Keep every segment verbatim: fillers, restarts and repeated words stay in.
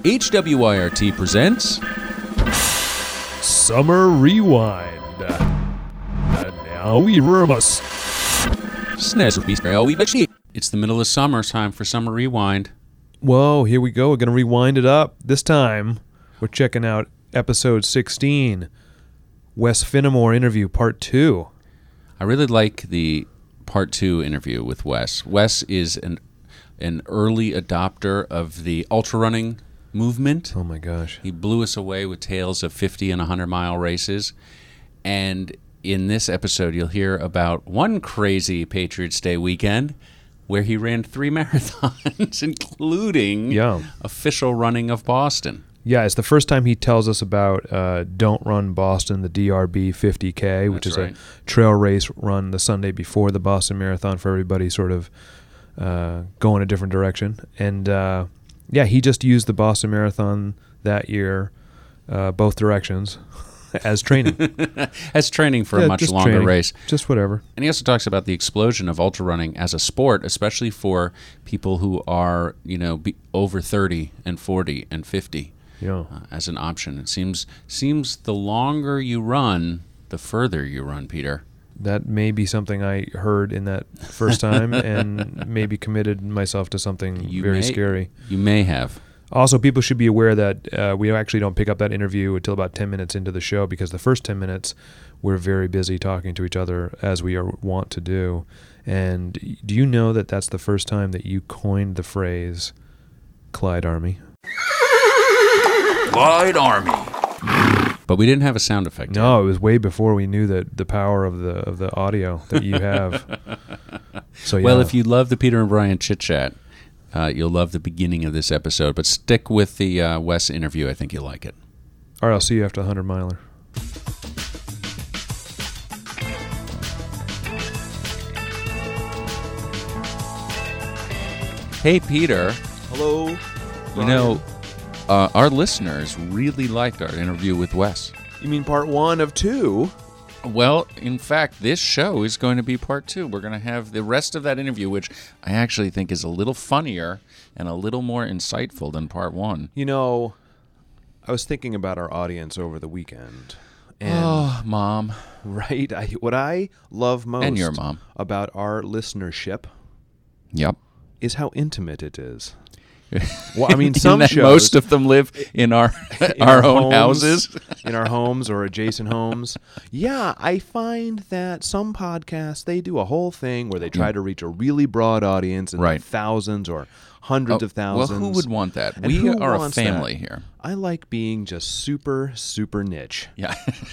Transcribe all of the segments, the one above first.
H W Y R T presents Summer Rewind. And now we must. It's the middle of summer, time for Summer Rewind. Whoa, here we go. We're going to rewind it up. This time, we're checking out episode sixteen, Wes Finnemore interview, part two. I really like the part two interview with Wes. Wes is an an early adopter of the ultra running movement. Oh my gosh. He blew us away with tales of fifty and one hundred mile races. And in this episode, you'll hear about one crazy Patriots Day weekend where he ran three marathons, including yeah. official running of Boston. Yeah, it's the first time he tells us about uh, Don't Run Boston, the D R B fifty K, which That's is right. a trail race run the Sunday before the Boston Marathon for everybody sort of uh, going a different direction. And uh, yeah, he just used the Boston Marathon that year, uh, both directions, as training. As training for yeah, a much just longer training. race. Just whatever. And he also talks about the explosion of ultra running as a sport, especially for people who are, you know, be over thirty and forty and fifty. Yeah. Uh, as an option. It seems seems the longer you run, the further you run, Peter. That may be something I heard in that first time and maybe committed myself to something You very may, scary. You may have. Also, people should be aware that uh, we actually don't pick up that interview until about ten minutes into the show because the first ten minutes we're very busy talking to each other as we are wont to do. And do you know that that's the first time that you coined the phrase Clyde Army? Clyde Army. But we didn't have a sound effect. No, it was way before we knew that the power of the of the audio that you have. So yeah. Well, if you love the Peter and Brian chit chat, uh, you'll love the beginning of this episode. But stick with the uh, Wes interview. I think you'll like it. All right, I'll see you after the hundred miler. Hey, Peter. Hello. You Brian. know, uh, our listeners really liked our interview with Wes. You mean part one of two? Well, in fact, this show is going to be part two. We're going to have the rest of that interview, which I actually think is a little funnier and a little more insightful than part one. You know, I was thinking about our audience over the weekend. And Oh, Mom. right, I, what I love most And your mom. about our listenership Yep. is how intimate it is. Well, I mean, In some that shows most of them live in our in our own homes, houses. in our homes or adjacent homes. Yeah, I find that some podcasts, they do a whole thing where they try Yeah. to reach a really broad audience and Right. thousands or hundreds Oh, of thousands. Well, who would want that? And We who are a wants family that? here. I like being just super, super niche. Yeah.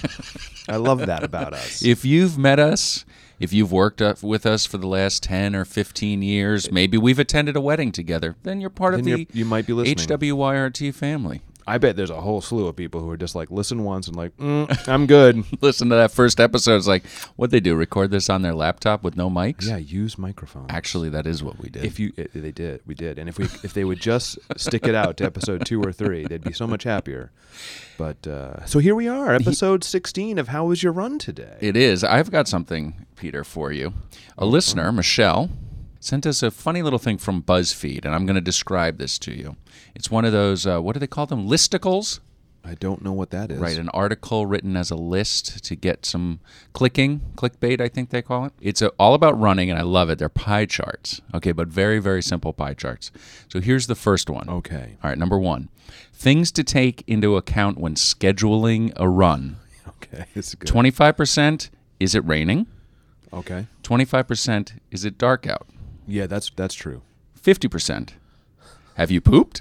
I love that about us. If you've met us, if you've worked up with us for the last ten or fifteen years, maybe we've attended a wedding together, then you're part of Then the you're- you might be listening. H W Y R T family. I bet there's a whole slew of people who are just like, listen once and like, mm, I'm good. Listen to that first episode. It's like, what'd they do? Record this on their laptop with no mics? Yeah, use microphones. Actually, that is what we did. If you, eh, they did, we did, and if we, if they would just stick it out to episode two or three, they'd be so much happier. But uh, so here we are, episode sixteen of How Was Your Run Today? It is. I've got something, Peter, for you. A listener, Michelle, sent us a funny little thing from BuzzFeed, and I'm going to describe this to you. It's one of those, uh, what do they call them? Listicles? I don't know what that is. Right, an article written as a list to get some clicking, clickbait, I think they call it. It's a, all about running, and I love it. They're pie charts, okay, but very, very simple pie charts. So here's the first one. Okay. All right, number one, things to take into account when scheduling a run. Okay. It's good. twenty-five percent, is it raining? Okay. twenty-five percent, is it dark out? Yeah, that's that's true. fifty percent, have you pooped?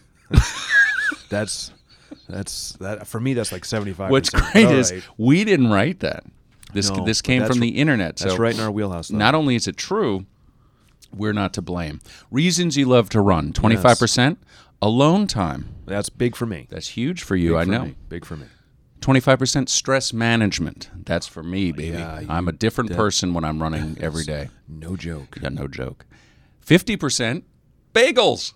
That's that's that for me. That's like seventy-five. What's great is we didn't write that. This No, this but came that's from r- the internet. That's so right in our wheelhouse. Though. Not only is it true, we're not to blame. Reasons you love to run, twenty-five percent. Alone time. That's big for me. That's huge for you, Big I for know. me. Big for me. twenty-five percent stress management. That's for me, baby. Yeah, you- I'm a different that- person when I'm running every day. No joke. Yeah, no joke. fifty percent bagels.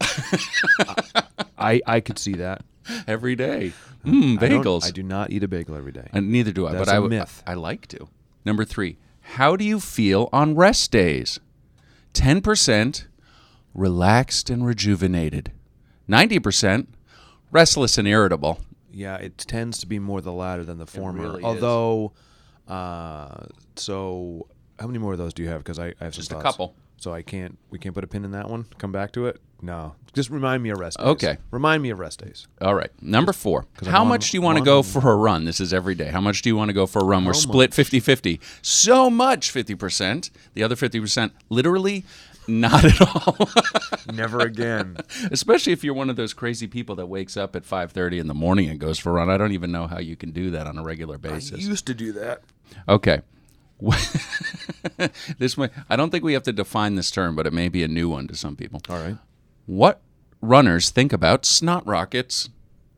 I I could see that. Every day. Mmm, I don't- bagels. I, do not eat a bagel every day. And neither do I, That's but I a w- myth. I like to. Number three, how do you feel on rest days? ten percent relaxed and rejuvenated. ninety percent restless and irritable. Yeah, it tends to be more the latter than the former. really is. Although, uh, so how many more of those do you have? Because I, I have some Just a thoughts. couple. So I can't. We can't put a pin in that one. Come back to it. No, just remind me of rest days. Okay. Remind me of rest days. All right. Number four. 'Cause I'm How on- much do you want to on- go for a run? This is every day. How much do you want to go for a run? We're How split much? fifty-fifty. So much fifty percent. The other fifty percent, literally not at all. Never again. Especially if you're one of those crazy people that wakes up at five thirty in the morning and goes for a run. I don't even know how you can do that on a regular I basis. used to do that. Okay. This may, I don't think we have to define this term, but it may be a new one to some people. All right. What runners think about snot rockets?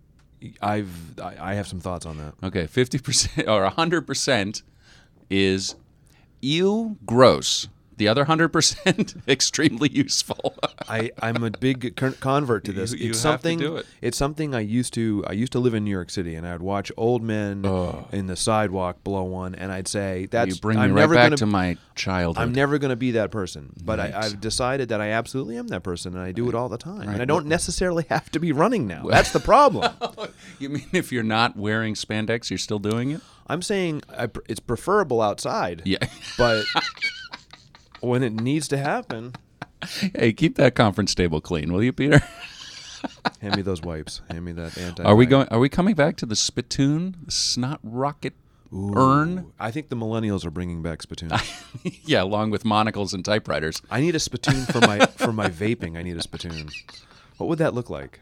I've I I have some thoughts on that. Okay, fifty percent or one hundred percent is ew, gross. The other one hundred percent, extremely useful. I, I'm a big con- convert to this. You- you it's have to something. do it. It's something I used to. I used to live in New York City, and I'd watch old men in the sidewalk blow one, and I'd say, "That's you bring I'm me right never back gonna, to my childhood. I'm never going to be that person." But I, Yikes. I've decided that I absolutely am that person, and I do it all the time. Right. And I don't necessarily have to be running now. That's the problem. You mean if you're not wearing spandex, you're still doing it? I'm saying I, pr- it's preferable outside. Yeah. But when it needs to happen, Hey, keep that conference table clean, will you, Peter? hand me those wipes. Hand me that anti. Are we going? Are we coming back to the spittoon, the snot rocket urn? I think the millennials are bringing back spittoons. Yeah, along with monocles and typewriters. I need a spittoon for my for my vaping. I need a spittoon. What would that look like?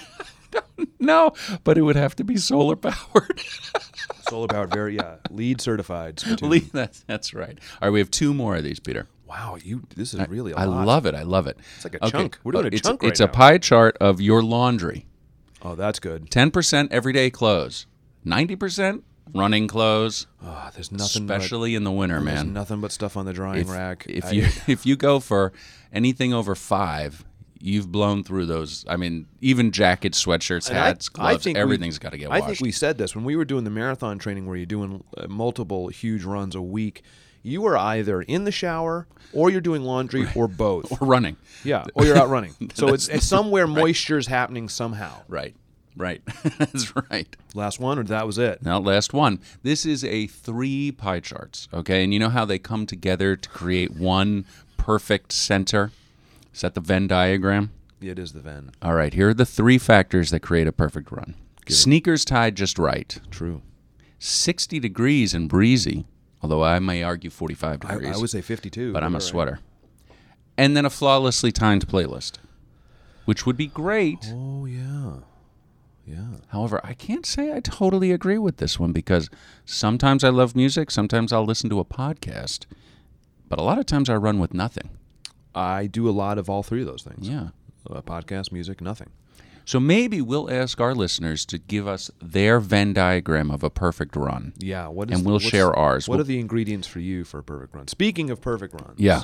No, but it would have to be solar powered. Solar powered, very yeah, lead certified spittoon. Lee, that's that's right. All right, we have two more of these, Peter. Wow, you this is really a I lot. love it. I love it. It's like a chunk. We're doing a it's, chunk right It's a now. pie chart of your laundry. Oh, that's good. ten percent everyday clothes, ninety percent running clothes, Oh, there's nothing. especially in the winter, but, there's man. nothing but stuff on the drying If, rack. if I- you if you go for anything over five, you've blown through those. I mean, even jackets, sweatshirts, And I- hats, I gloves, think we- everything's got to get I washed. think we said this when we were doing the marathon training, where you're doing uh, multiple huge runs a week. You are either in the shower, or you're doing laundry, or both. Or running. Yeah, or you're out running. So it's, it's somewhere moisture's happening somehow. Right. Right. That's right. Last one, or that was it? Now, last one. This is a three pie charts, okay? And you know how they come together to create one perfect center? Is that the Venn diagram? It is the Venn. All right, here are the three factors that create a perfect run. Sneakers tied just right. True. sixty degrees and breezy, although I may argue forty-five I, degrees. I would say fifty-two. but I'm a you're right. sweater. And then a flawlessly timed playlist, which would be great. Oh yeah, yeah. However, I can't say I totally agree with this one because sometimes I love music, sometimes I'll listen to a podcast, but a lot of times I run with nothing. I do a lot of all three of those things. Yeah. Uh, podcast, music, nothing. So maybe we'll ask our listeners to give us their Venn diagram of a perfect run. Yeah. What is And we'll what's- share ours. What We'll- are the ingredients for you for a perfect run? Speaking of perfect runs. Yeah.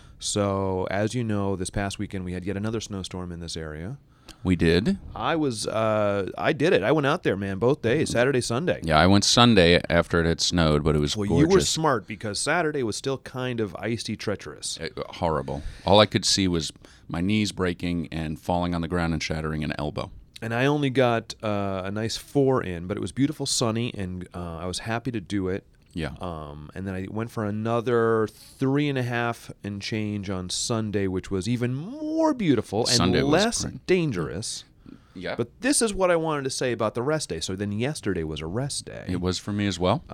So as you know, this past weekend we had yet another snowstorm in this area. We did. I was, uh, I did it. I went out there, man, both days, Saturday, Sunday. Yeah, I went Sunday after it had snowed, but it was Well, gorgeous. you were smart because Saturday was still kind of icy, treacherous. Uh, horrible. All I could see was my knees breaking and falling on the ground and shattering an elbow. And I only got uh, a nice four in, but it was beautiful, sunny, and uh, I was happy to do it. Yeah. Um, and then I went for another three and a half and change on Sunday, which was even more beautiful and Sunday was less great. dangerous. Yeah. But this is what I wanted to say about the rest day. So then yesterday was a rest day. It was for me as well.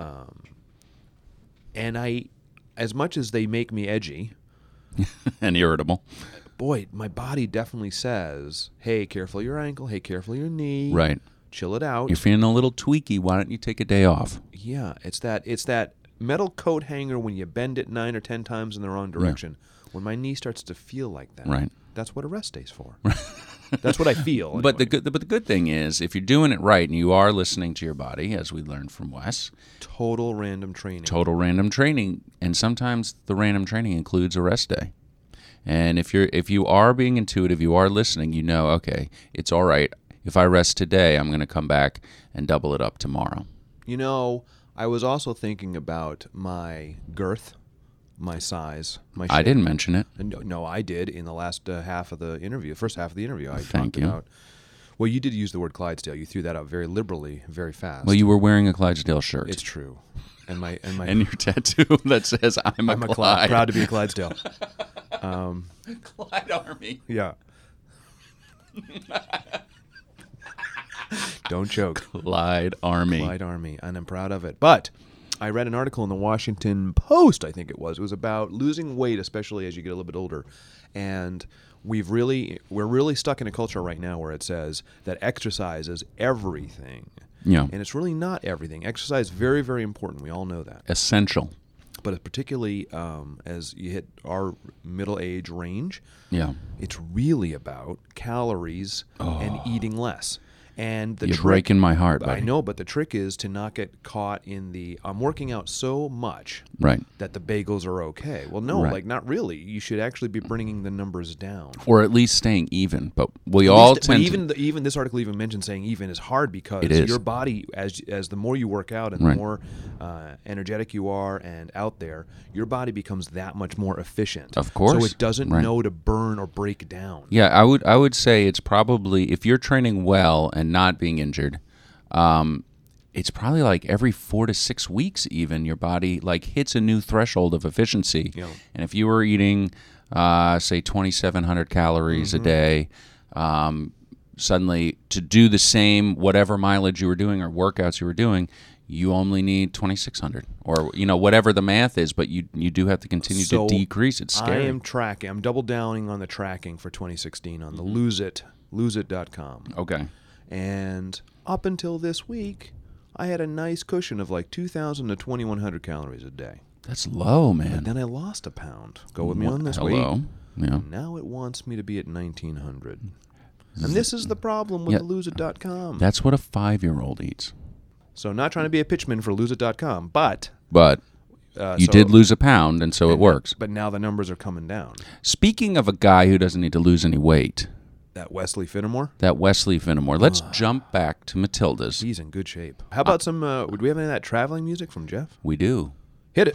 And I, as much as they make me edgy, And irritable. boy, my body definitely says, hey, careful your ankle. Hey, careful your knee. Right. Chill it out. You're feeling a little tweaky. Why don't you take a day off? Yeah, it's that it's that metal coat hanger when you bend it nine or ten times in the wrong direction. When my knee starts to feel like that, Right. that's what a rest day's for. That's what I feel. But the anyway. good, but the good thing is, if you're doing it right and you are listening to your body, as we learned from Wes, total random training. total random training, and sometimes the random training includes a rest day. And if you're if you are being intuitive, you are listening, you know, okay, it's all right. If I rest today, I'm going to come back and double it up tomorrow. You know, I was also thinking about my girth, my size, my shape. I didn't mention it. No, no, I did in the last uh, half of the interview, first half of the interview. I Thank talked you. about Well, you did use the word Clydesdale. You threw that out very liberally, very fast. Well, you were wearing a Clydesdale shirt. It's true. And my and my and your tattoo that says I'm a I'm a Clyde. Clyde. Proud to be a Clydesdale. Um, Clyde Army. yeah. Don't choke. Clyde Army. Clyde Army, and I'm proud of it. But I read an article in the Washington Post, I think it was. It was about losing weight, especially as you get a little bit older. And we've really, we're really stuck in a culture right now where it says that exercise is everything. Yeah. And it's really not everything. Exercise is very, very important. We all know that. Essential. But particularly um, as you hit our middle age range, Yeah. it's really about calories and eating less. And the You're trick, breaking my heart, buddy. I know, but the trick is to not get caught in the I'm working out so much Right. that the bagels are okay. Well, no, Right. like not really. You should actually be bringing the numbers down. Or at least staying even. But we At all least- but tend even to... the, even this article even mentioned saying even is hard because It is. your body, as as the more you work out and Right. the more uh, energetic you are and out there, your body becomes that much more efficient. Of course. So it doesn't Right. know to burn or break down. Yeah, I would I would say it's probably, if you're training well and not being injured, um, it's probably like every four to six weeks even your body like hits a new threshold of efficiency. Yeah. And if you were eating, uh, say, twenty-seven hundred calories Mm-hmm. a day, um, suddenly to do the same whatever mileage you were doing or workouts you were doing, you only need twenty-six hundred or, you know, whatever the math is, but you you do have to continue So to decrease. It's scary. I am tracking. I'm double downing on the tracking for twenty sixteen on the Mm-hmm. Lose It, lose it dot com. Okay. And up until this week, I had a nice cushion of like two thousand to twenty-one hundred calories a day. That's low, And man. then I lost a pound. Go with me Wha- on this Hello. week. Yeah. Now it wants me to be at nineteen hundred. And this is the problem with Yeah. the lose it dot com. That's what a five-year-old eats. So not trying to be a pitchman for lose it dot com, but But uh, you so- did lose a pound, and so it works. But now the numbers are coming down. Speaking of a guy who doesn't need to lose any weight, That Wesley Finnemore, that Wesley Finnemore. Let's jump back to Matilda's. he's in good shape. How about some? Uh, would we have any of that traveling music from Jeff? We do. Hit it.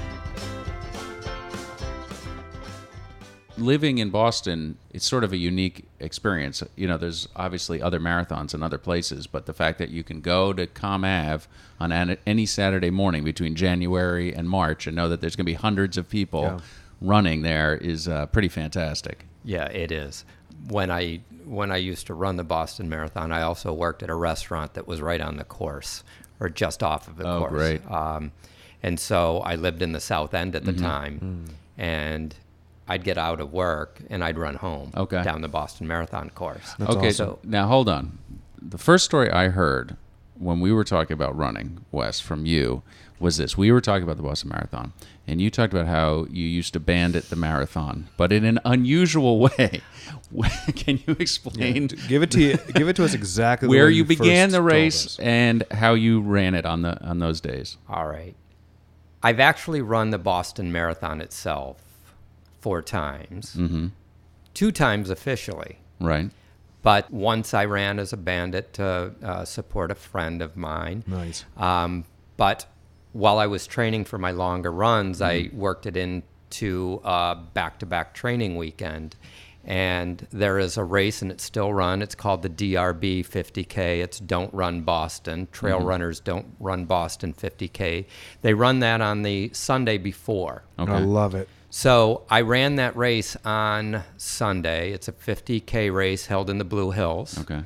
Living in Boston, it's sort of a unique experience. You know, there's obviously other marathons in other places, but the fact that you can go to Com Ave on an- any Saturday morning between January and March and know that there's going to be hundreds of people Yeah. running there is uh, pretty fantastic. Yeah, it is. When I when I used to run the Boston Marathon, I also worked at a restaurant that was right on the course or just off of the Oh, course. great. Um, and so I lived in the South End at the Mm-hmm. time, and I'd get out of work and I'd run home Okay. down the Boston Marathon course. okay, awesome. so now hold on. The first story I heard when we were talking about running, Wes, from you, was this. We were talking about the Boston Marathon, and you talked about how you used to bandit the marathon, but in an unusual way. Can you explain Give it to you. Give it to us exactly the where way you began first the told race us. and how you ran it on the on those days? All right. I've actually run the Boston Marathon itself four times, Mm-hmm. two times officially. Right. But once I ran as a bandit to uh, support a friend of mine. Nice. Um, but while I was training for my longer runs, Mm-hmm. I worked it into a back-to-back training weekend. And there is a race, and it's still run. It's called the D R B fifty K. It's Don't Run Boston. Trail Mm-hmm. runners don't run Boston fifty K. They run that on the Sunday before. Okay. I love it. So I ran that race on Sunday. It's a fifty K race held in the Blue Hills. Okay.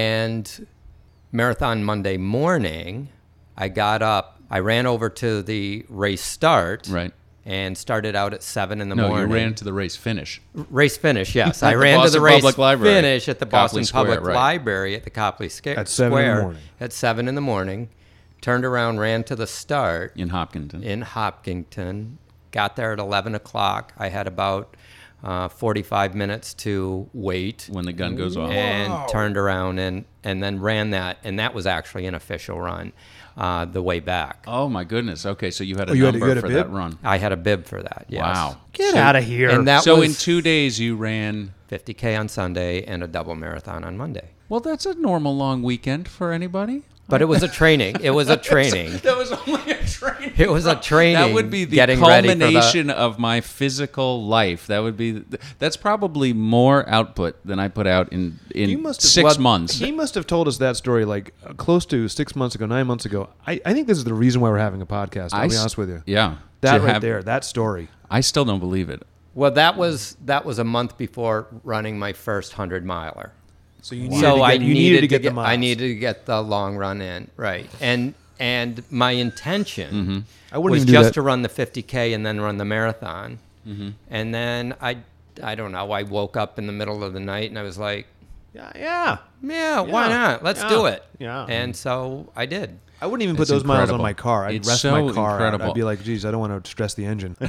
And Marathon Monday morning, I got up. I ran over to the race start. Right. And started out at seven in the No, morning. you ran to the race finish. Race finish, yes. At I the ran to Boston the race Public Library. finish at the Copley Boston Square, Public right. Library at the Copley Sca- At seven in the Square morning. at seven in the morning. Turned around, ran to the start In Hopkinton. in Hopkinton. Got there at eleven o'clock. I had about uh, forty-five minutes to wait when the gun goes off. and turned around and, and then ran that. And that was actually an official run uh, the way back. Oh my goodness. Okay, so you had a Oh, you had a- number you had a for bib? that run. I had a bib for that, yes. Wow. Get So- out of here. And that so was in two days you ran. fifty K on Sunday and a double marathon on Monday. Well, that's a normal long weekend for anybody. But it was a training. It was a training. That was only a training. It was a training. That would be the getting ready for the- culmination of my physical life. That would be. That's probably more output than I put out in in You must have- six well, months. He must have told us that story like uh, close to six months ago, nine months ago. I, I think this is the reason why we're having a podcast. I'll I be s- honest with you. Yeah, That To right have- there, that story. I still don't believe it. Well, that was that was a month before running my first hundred miler. So you needed So to get, I you needed, needed to get, the I miles. needed to get the long run in, right? And and my intention Mm-hmm. I wouldn't was even do just that. to run the fifty K and then run the marathon. Mm-hmm. And then I I don't know. I woke up in the middle of the night and I was like, Yeah, yeah. yeah, why Yeah. not? Let's Yeah. do it. Yeah. And so I did. I wouldn't even put It's those miles on incredible. my car. I'd It's rest so my car out. incredible. I'd be like, geez, I don't want to stress the engine.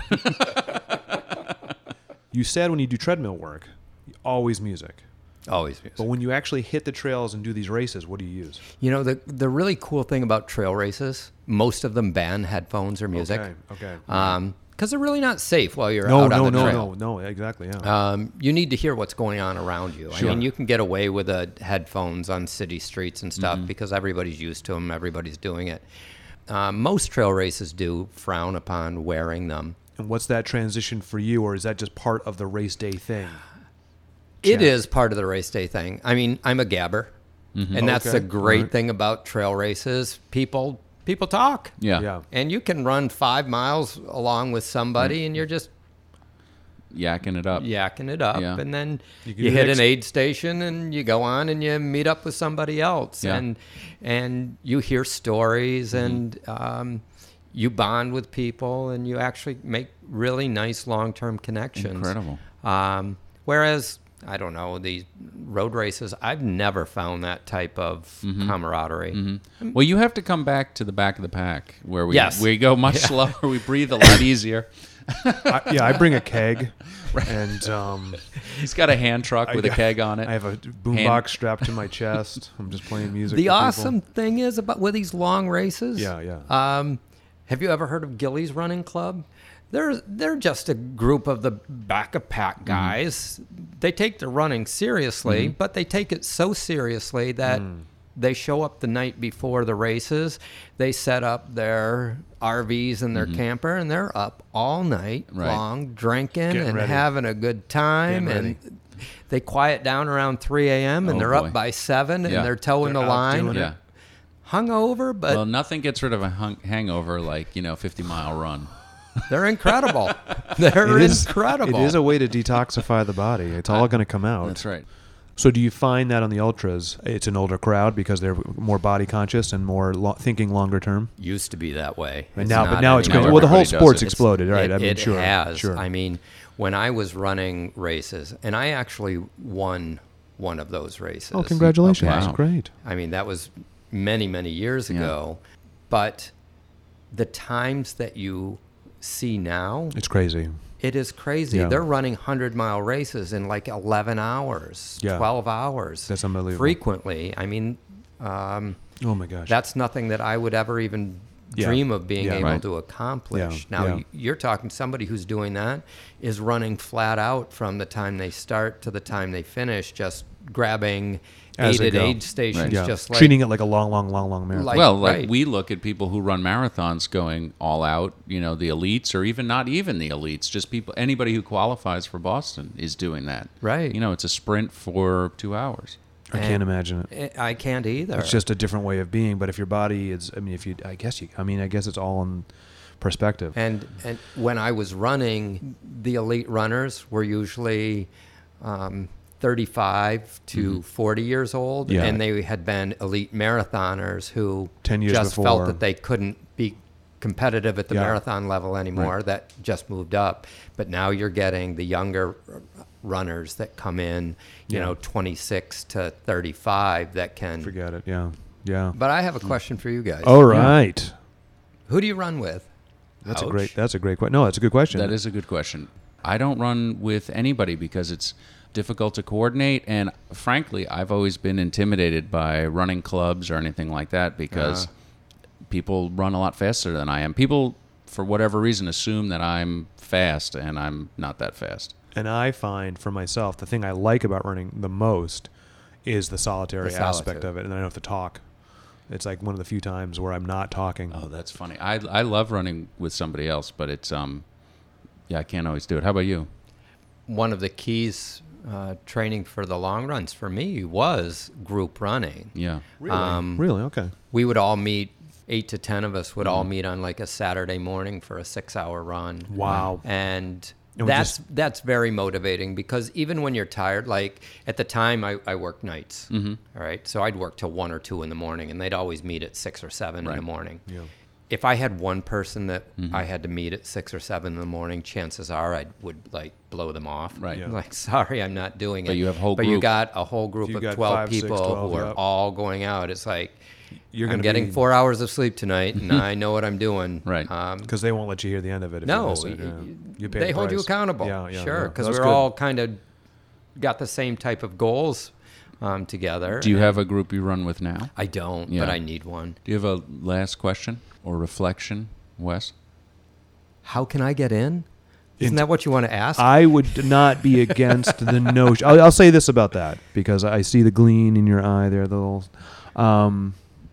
You said when you do treadmill work, always music. Always. But when you actually hit the trails and do these races, what do you use? You know, the the really cool thing about trail races, most of them ban headphones or music. Okay, okay. Um, because they're really not safe while you're no, out no, on the no, trail. no, no, exactly, yeah. Um, you need to hear what's going on around you. Sure. I mean, you can get away with the headphones on city streets and Mm-hmm. stuff because everybody's used to them, everybody's doing it. Um, most trail races do frown upon wearing them. And what's that transition for you, or is that just part of the race day thing? It Yeah. is part of the race day thing. I mean, I'm a gabber, and that's Okay. the great Alright. thing about trail races. People people talk. Yeah, Yeah. And you can run five miles along with somebody, and you're just yakking it up. yakking it up, Yeah. and then You you, can do hit the an next- aid station, and you go on, and you meet up with somebody else, Yeah. and and you hear stories, Mm-hmm. and um, you bond with people, and you actually make really nice long-term connections. Incredible. Um, whereas I don't know, these road races, I've never found that type of Mm-hmm. camaraderie. Well, you have to come back to the back of the pack where we Yes. we go much slower. We breathe a lot easier. I, yeah, I bring a keg, and um, He's got a hand truck with a I- keg on it. I have a boombox strapped to my chest. I'm just playing music. The for people. awesome thing is about with these long races. Yeah, yeah. Um, have you ever heard of Gillies Running Club? They're they're just a group of the back of pack guys. They take their running seriously, but they take it so seriously that they show up the night before the races. They set up their R Vs and their camper, and they're up all night Right. long, drinking Getting and ready. having a good time. Getting And ready. they quiet down around three a.m. and Oh, they're boy. up by seven, Yeah. and they're towing They're the out line. doing it. Yeah. Hungover, but Well, nothing gets rid of a hung- hangover like, you know, fifty mile run. they're incredible. They're It is- incredible. It is a way to detoxify the body. It's all going to come out. That's right. So, do you find that on the ultras, it's an older crowd because they're more body conscious and more lo- thinking longer term? Used to be that way. And It's now, but not now it's anymore. crazy. Well, the whole Everybody does sport's it. exploded, right? It, I mean, it sure, has. sure. I mean, when I was running races, and I actually won one of those races. oh, congratulations! Okay. That's Wow. great. I mean, that was many, many years Yeah. ago. But the times that you see now, It's crazy. it is crazy. Yeah. They're running hundred-mile races in like eleven hours, Yeah. twelve hours. That's unbelievable. Frequently. I mean, um, Oh my gosh. that's nothing that I would ever even Yeah. dream of being Yeah. able Right. to accomplish. Yeah. Now, Yeah. y- you're talking somebody who's doing that is running flat out from the time they start to the time they finish, just grabbing As they aided go. aid stations, Right. yeah. just like treating it like a long, long, long, long marathon. Like- well, like right. we look at people who run marathons going all out, you know, the elites or even not even the elites, just people, anybody who qualifies for Boston is doing that. Right. You know, it's a sprint for two hours. I can't imagine it. I I can't either. It's just a different way of being. But if your body is, I mean, if you, I guess you, I mean, I guess it's all in perspective. And and when I was running, the elite runners were usually um, thirty-five to forty years old, Mm-hmm. Yeah. and they had been elite marathoners who ten years just before. felt that they couldn't be competitive at the Yeah. marathon level anymore. Right. That just moved up. But now you're getting the younger runners that come in, you Yeah. know, twenty-six to thirty-five that can. Forget it. Yeah. Yeah. But I have a question for you guys. All right. Who do you run with? That's a Ouch. great. That's a great question. No, that's a good question. That is a good question. I don't run with anybody because it's difficult to coordinate, and frankly, I've always been intimidated by running clubs or anything like that because Uh. people run a lot faster than I am. People, for whatever reason, assume that I'm fast, and I'm not that fast. And I find for myself the thing I like about running the most is the solitary The aspect solitude. of it, and I don't have to talk. It's like one of the few times where I'm not talking. Oh, that's funny. I I love running with somebody else, but it's um, yeah, I can't always do it. How about you? One of the keys uh, training for the long runs for me was group running. Yeah. Really? Um, really? Okay. We would all meet, eight to ten of us would all meet on like a Saturday morning for a six-hour run. Wow. And And we that's just- that's very motivating because even when you're tired, like at the time I, I worked nights, Mm-hmm. all right? So I'd work till one or two in the morning, and they'd always meet at six or seven in Right. the morning. Yeah. If I had one person that Mm-hmm. I had to meet at six or seven in the morning, chances are I would like blow them off. Right. Yeah. Like, sorry, I'm not doing it. But you have a whole But you group. got a whole group If you of got twelve five, six, people twelve, who are yep. all going out. It's like, You're I'm gonna getting be- four hours of sleep tonight, and I know what I'm doing. Right. Um, Because they won't let you hear the end of it. If you no, miss it. y- Yeah. y- You pay they the hold you price. accountable. Yeah, yeah, sure, yeah. because That's we're good. all kind of got the same type of goals um, together. Do you have a group you run with now? I don't, Yeah. but I need one. Do you have a last question or reflection, Wes? How can I get in? Isn't Int- that what you want to ask? I would not be against the notion. I'll, I'll say this about that because I see the gleam in your eye there, the little. Um,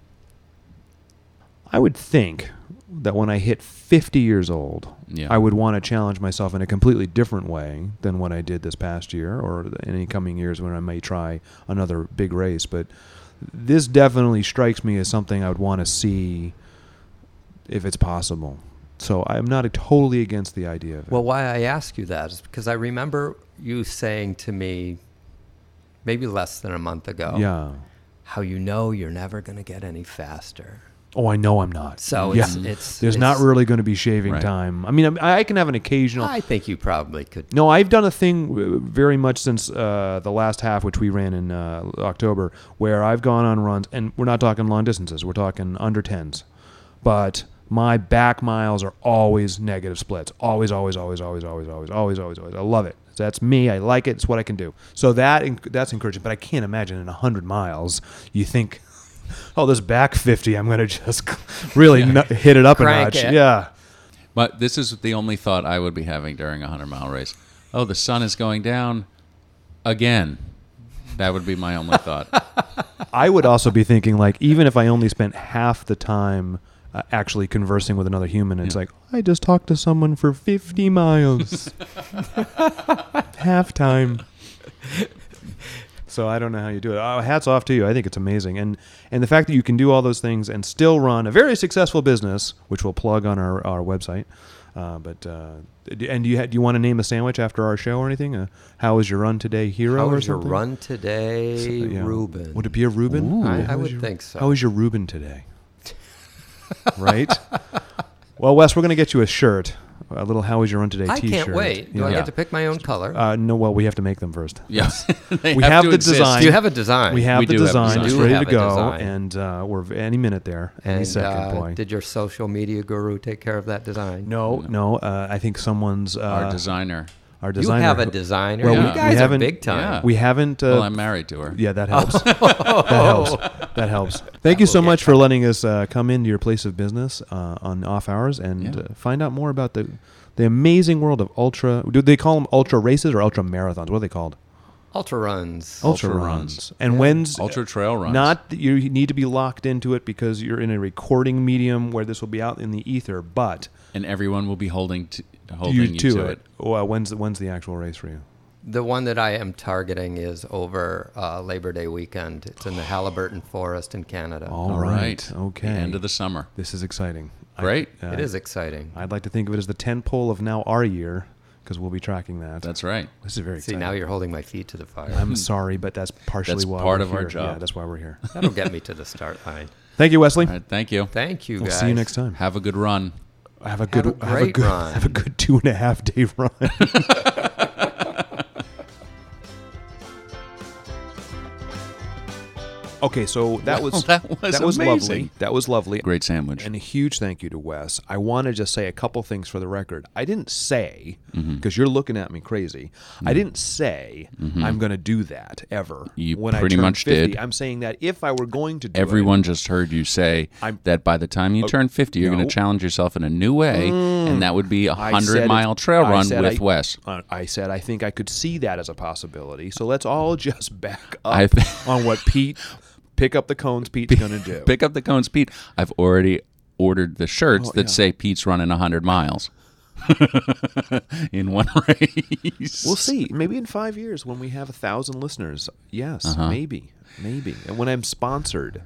I would think that when I hit fifty years old, Yeah. I would want to challenge myself in a completely different way than what I did this past year or in any coming years when I may try another big race. But this definitely strikes me as something I would want to see if it's possible. So I'm not totally against the idea of it. Well, why I ask you that is because I remember you saying to me maybe less than a month ago yeah. how you know you're never going to get any faster. Oh, I know I'm not. So yeah. it's, it's There's it's, not really going to be shaving Right. time. I mean, I, I can have an occasional. I think you probably could. No, I've done a thing uh, very much since uh, the last half, which we ran in uh, October, where I've gone on runs, and we're not talking long distances. We're talking under tens. But my back miles are always negative splits. Always, always, always, always, always, always, always, always, always. I love it. That's me. I like it. It's what I can do. So that enc- that's encouraging. But I can't imagine in one hundred miles, you think, oh, this back fifty, I'm going to just really nu- hit it up Crank a notch. it. Yeah. But this is the only thought I would be having during a hundred mile race. Oh, the sun is going down again. That would be my only thought. I would also be thinking, like, even if I only spent half the time uh, actually conversing with another human, it's Yeah. like, I just talked to someone for fifty miles. Half time. So I don't know how you do it. Oh, hats off to you. I think it's amazing. And and the fact that you can do all those things and still run a very successful business, which we'll plug on our, our website. Uh, but uh, d- and do you ha- do you want to name a sandwich after our show or anything? Uh, how was your run today, hero? How or was your something? run today, So, yeah. Reuben? Would it be a Reuben? Ooh. I, How I was would your- think so. How was your Reuben today? Right? Well, Wes, we're going to get you a shirt. A little How Was Your Run Today I t-shirt. can't wait. Do I Yeah. get to pick my own color? Uh, no, well, we have to make them first. Yes. They We have to the exist. design. Do you have a design? We have We the do have a design. design. It's You ready have to a go. design. And uh, we're any minute there. Any And, second, uh, boy. Did your social media guru take care of that design? no, no. Uh, I think someone's... Uh, Our designer. Our You designer. have a designer. Well, you we- we guys are haven't- big time. Yeah. We haven't... Uh, Well, I'm married to her. Yeah, that helps. that helps. That helps. Thank you so will much get for letting us uh, come into your place of business uh, on off hours and Yeah. uh, find out more about the the amazing world of ultra. Do they call them ultra races or ultra marathons? What are they called? Ultra runs. Ultra runs. runs. And Yeah. when's Ultra trail runs. Not that you need to be locked into it because you're in a recording medium where this will be out in the ether, but And everyone will be holding to, holding you you, to, to it. it. Well, when's the, when's the actual race for you? The one that I am targeting is over uh, Labor Day weekend. It's in the Halliburton Forest in Canada. All All right. right. Okay. The end of the summer. This is exciting. I- Great. uh, It is exciting. I'd like to think of it as the tent pole of now our year because we'll be tracking that. That's right. This is very See, exciting. now you're holding my feet to the fire. I'm sorry, but that's partially That's why part we're of our here. job. Yeah, that's why we're here. That'll get me to the start line. Thank you, Wesley. All right. Thank you. Thank you, We'll guys. see you next time. Have a good run. Have a good, a have a great good, run. have a good two and a half day run. Okay, so that Well, was that was lovely. amazing. That was lovely. Great sandwich. And a huge thank you to Wes. I want to just say a couple things for the record. I didn't say, Mm-hmm. because you're looking at me crazy, I didn't say I'm going to do that ever. You when pretty I turn much fifty. did. I'm saying that if I were going to do Everyone just heard you say I'm- that by the time you turn fifty, you're no. going to challenge yourself in a new way, and that would be a it, I said hundred it- mile trail I run said with I- Wes. uh, I said I think I could see that as a possibility. So let's all just back up I th- on what Pete Pick up the cones Pete's going to do. Pick up the cones, Pete. I've already ordered the shirts Oh, that yeah. say Pete's running one hundred miles in one race. We'll see. Maybe in five years when we have a thousand listeners. Yes, Uh-huh. maybe. Maybe. And when I'm sponsored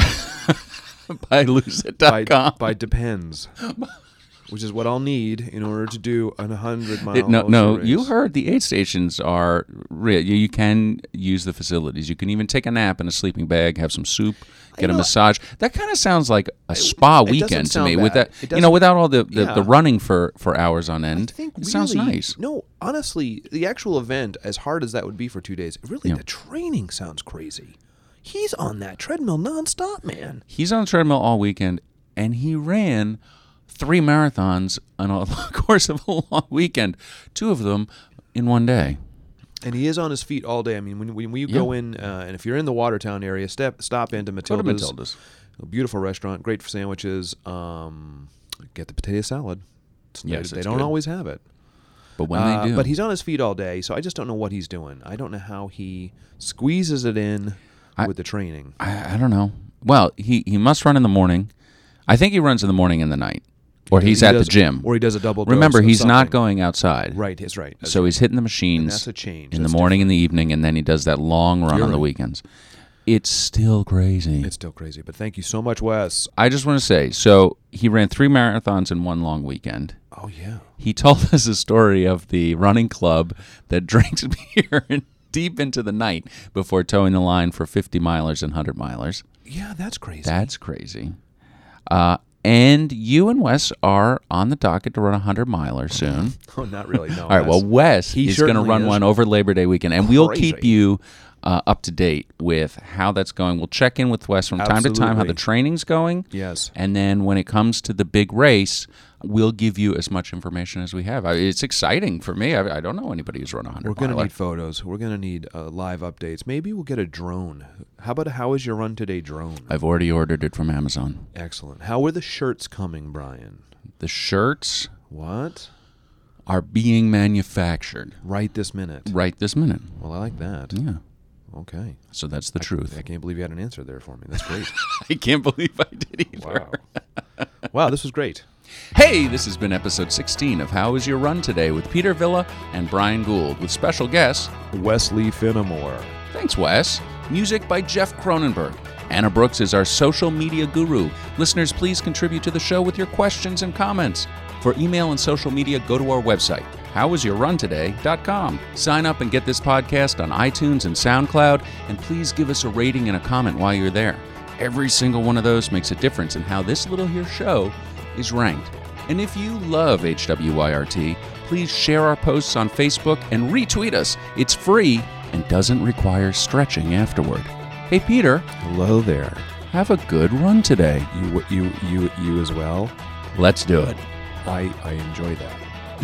By lose it by, dot com. by Depends, which is what I'll need in order to do a hundred mile It- no, no, race. you heard the aid stations are real. You, you can use the facilities. You can even take a nap in a sleeping bag, have some soup, get a know- massage. That kind of sounds like a spa it doesn't weekend to sound me. With bad. that, It you know, doesn't- without all the, the, Yeah. the running for, for hours on end, I think it sounds really- nice. No, honestly, the actual event, as hard as that would be for two days, really Yeah. the training sounds crazy. He's on that treadmill nonstop, man. He's on the treadmill all weekend, and he ran three marathons on a course of a long weekend, two of them in one day. And he is on his feet all day. I mean, when, when you Yeah. go in, uh, and if you're in the Watertown area, step stop into Go Matilda's. to Matilda's. A beautiful restaurant, great for sandwiches. Um, get the potato salad. It's- Yes, they, they it's don't good. always have it. But when Uh, they do. But he's on his feet all day, so I just don't know what he's doing. I don't know how he squeezes it in I- with the training. I, I don't know. Well, he, he must run in the morning. I think he runs in the morning and the night. Or He he's does- at he the does- gym. Or he does a double dose Remember, of he's not something. going outside. Right, he's right. That's So right. he's hitting the machines that's a change. in That's the morning and the evening, and then he does that long run You're on the right. weekends. It's still crazy. It's still crazy, but thank you so much, Wes. I just want to say, so he ran three marathons in one long weekend. Oh, yeah. He told us a story of the running club that drinks beer deep into the night before towing the line for fifty milers and one hundred milers. Yeah, that's crazy. That's crazy. Uh, and you and Wes are on the docket to run a one hundred miler soon. oh, not really, no. All right, well, Wes He is going to certainly run is. one over Labor Day weekend, and we'll Crazy. keep you uh, up to date with how that's going. We'll check in with Wes from time to time how the Absolutely. training's going. Yes. And then when it comes to the big race, we'll give you as much information as we have. I, it's exciting for me. I, I don't know anybody who's run a one hundred We're going to miler. need photos. We're going to need uh, live updates. Maybe we'll get a drone. How about a How Is Your Run Today drone? I've already ordered it from Amazon. Excellent. How are the shirts coming, Brian? The shirts What? are being manufactured Right this minute. right this minute. Well, I like that. Yeah. Okay. So that's the truth. I can't believe you had an answer there for me. That's great. I can't believe I did either. wow. Wow, this was great. Hey, this has been episode sixteen of How Is Your Run Today with Peter Villa and Brian Gould with special guests. Wesley Finnemore. Thanks, Wes. Music by Jeff Cronenberg. Anna Brooks is our social media guru. Listeners, please contribute to the show with your questions and comments. For email and social media, go to our website, how is your run today dot com. Sign up and get this podcast on iTunes and SoundCloud, and please give us a rating and a comment while you're there. Every single one of those makes a difference in how this little here show is ranked. And if you love H W Y R T, please share our posts on Facebook and retweet us. It's free and doesn't require stretching afterward. Hey, Peter, Hello there. have a good run today. You, you, you, you as well. Let's do it. I, I enjoy that.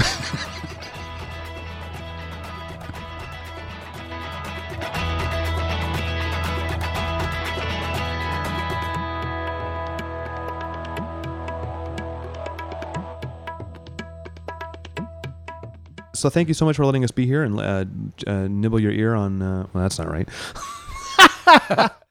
So thank you so much for letting us be here and uh, uh, nibble your ear on. Uh, well, that's not right.